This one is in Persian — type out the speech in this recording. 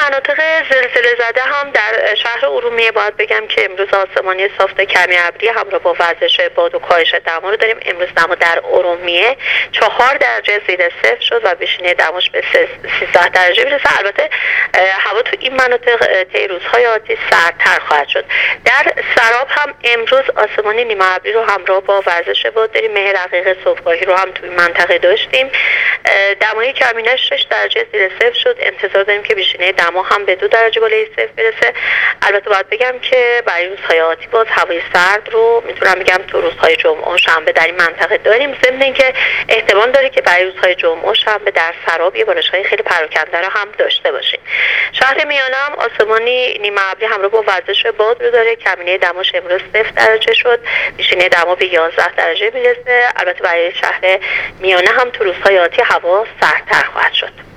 مناطق زلزله زده هم در شهر ارومیه باید بگم که امروز آسمانی صاف کمی ابری همراه با وزش باد و کاهش دما رو داریم. امروز دما در ارومیه 4 درجه زیر صفر شد و بیشینه دماش به 13 درجه میرسه. البته هوا تو این مناطق طی روزهای آتی سردتر خواهد شد. در سراب هم امروز آسمانی نیمه ابری رو همراه با وزش باد داریم. مه رقیق صبحگاهی رو هم توی منطقه داشتیم. دمای کمینش 6 درجه زیر صفر شد. انتظار داریم که بیشینه دما هم به 2 درجه بالای صفر برسه. البته باید بگم که برای روزهای آتی باز هوای سرد رو میتونم بگم تو روزهای جمعه و شنبه در این منطقه داریم. ضمن اینکه احتمال داره که برای روزهای جمعه و شنبه در سراب یه بارش‌های خیلی پراکنده رو هم داشته باشیم. شهر میانه هم آسمانی نیمه ابری همراه با وزش باد رو داره. کمینه دماش امروز 0 درجه شد. بیشینه دما به 11 درجه میرسه. البته برای شهر میانه هم تو روزهای آتی هوا سردتر خواهد شد.